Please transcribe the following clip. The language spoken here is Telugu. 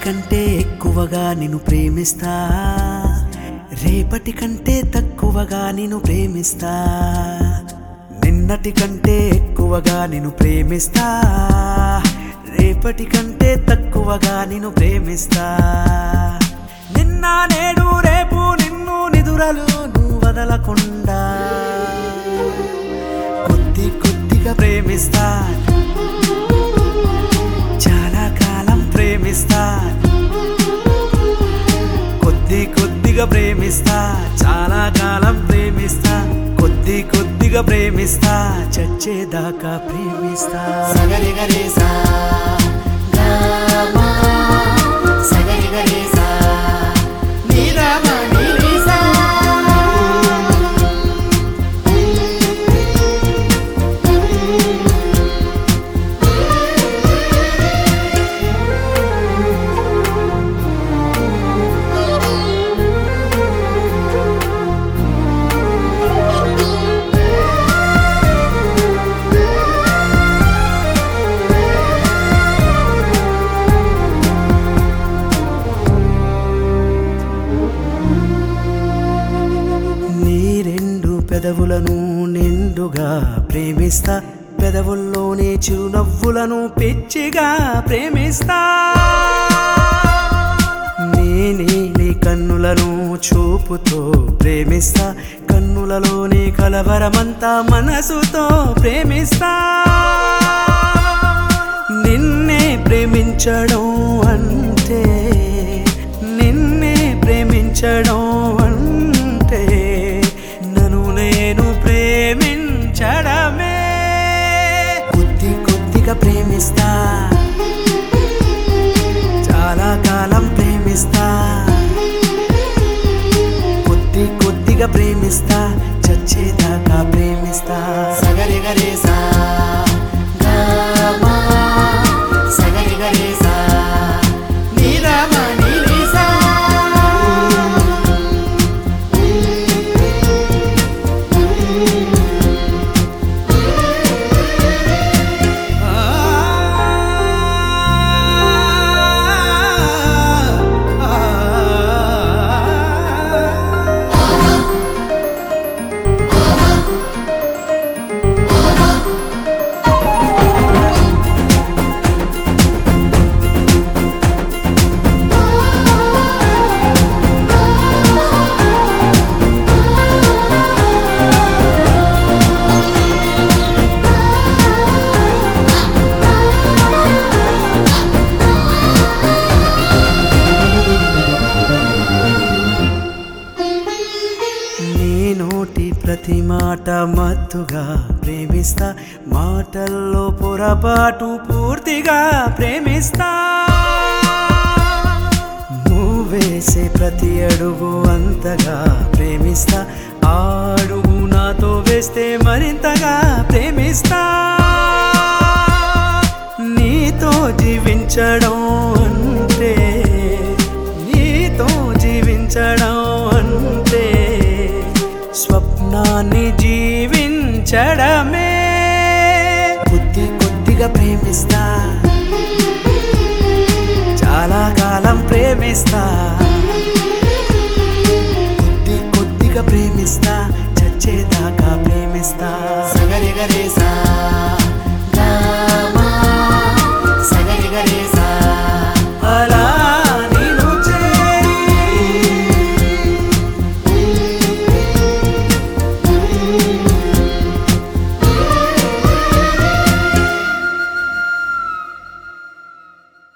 కంటే ఎక్కువగా నిన్ను ప్రేమిస్తా, రేపటి కంటే తక్కువగా నిన్ను ప్రేమిస్తా, నిన్నటి కంటే ఎక్కువగా నిన్ను ప్రేమిస్తా, రేపటి కంటే తక్కువగా నిన్ను ప్రేమిస్తా. నిన్న నేడు రేపు నిన్ను నిదురలు నువ్వు వదలకుండా కొద్ది కొద్దిగా ప్రేమిస్తా, చాలా కాలం ప్రేమిస్తా, కొద్ది కొద్దిగా ప్రేమిస్తా, చాలా కాలం ప్రేమిస్తా, కొద్ది కొద్దిగా ప్రేమిస్తా, చచ్చేదాకా ప్రేమిస్తా. సగరిగరేసా గామా సగరిగరేసా నీరామా నీరేసా పెదవులను నిండుగా ప్రేమిస్తా, పెదవుల్లోనే చిరునవ్వులను పిచ్చిగా ప్రేమిస్తా. నేనే నీ కన్నులను చూపుతో ప్రేమిస్తా, కన్నులలోనే కలవరమంతా మనసుతో ప్రేమిస్తా. నిన్నే ప్రేమించడం అంటే, నిన్నే ప్రేమించడం అంటే నన్ను నేను ప్రేమించడమే. కొద్ది కొద్దిగా ప్రేమిస్తా, చాలా కాలం ప్రేమిస్తా, కొద్ది కొద్దిగా ప్రేమిస్తా, చచ్చేదాకా ప్రేమిస్తా. సగరిగరేసా గామా సగరిగరేసా నీరామా నీరేసా ప్రతి మాట మత్తుగా ప్రేమిస్తా, మాటల్లో పొరపాటు పూర్తిగా ప్రేమిస్తా. నువ్వేసే ప్రతి అడుగు అంతగా ప్రేమిస్తా, ఆ అడుగు నాతో వేస్తే మరింతగా ప్రేమిస్తా. నీతో జీవించడం అంటే, నీతో జీవించడం అంటే స్వప్నాన్ని జీవించడమే. కొద్ది కొద్దిగా ప్రేమిస్తా, చాలా కాలం ప్రేమిస్తా, కొద్ది కొద్దిగా ప్రేమిస్తా, చచ్చేదాకా ప్రేమిస్తా. సగరిగరేసా